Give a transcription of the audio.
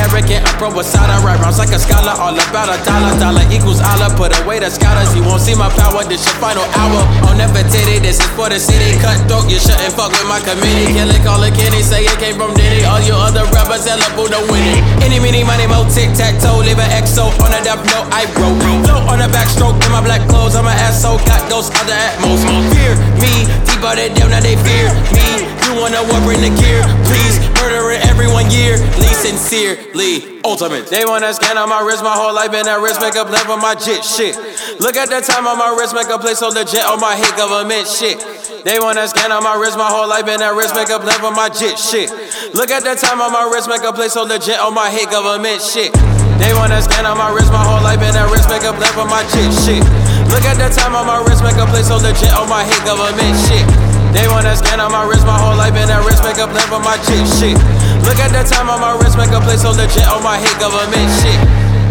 American, I'm pro Wasada. Write rhymes like a scholar, all about a dollar. Dollar equals Allah, put away the scholars. You won't see my power, this your final hour. On Nefertiti, this is for the city. Cutthroat, you shouldn't fuck with my committee. Kill it, call it Kenny, say it came from Diddy. All you other rappers, hella Buddha winning. Any, mini, money, mo, tic-tac-toe. Leave an XO on a death note, I wrote. Float on a backstroke in my black clothes. I'm an asshole, got ghosts other at most. Fear me, deeper than down, now they fear me. You wanna war, bring the gear, please. Murdering everyone yearly, sincerely, ultimate. They wanna scan on my wrist, my whole life been that wrist, make a plan for my jit shit. Look at the time on my wrist, make a play so legit on my hit government shit. They wanna scan on my wrist, my whole life been that wrist, make a plan for my jit shit. Look at the time on my wrist, make a play so legit on my hit government shit. They wanna scan on my wrist, my whole life been that wrist, make a plan for my jit shit. Look at the time on my wrist, make a play so legit on my hit government shit. They wanna scan on my wrist, my whole life been that wrist, make a plan for my chick shit. Look at the time on my wrist, make a play so legit on my hit government shit.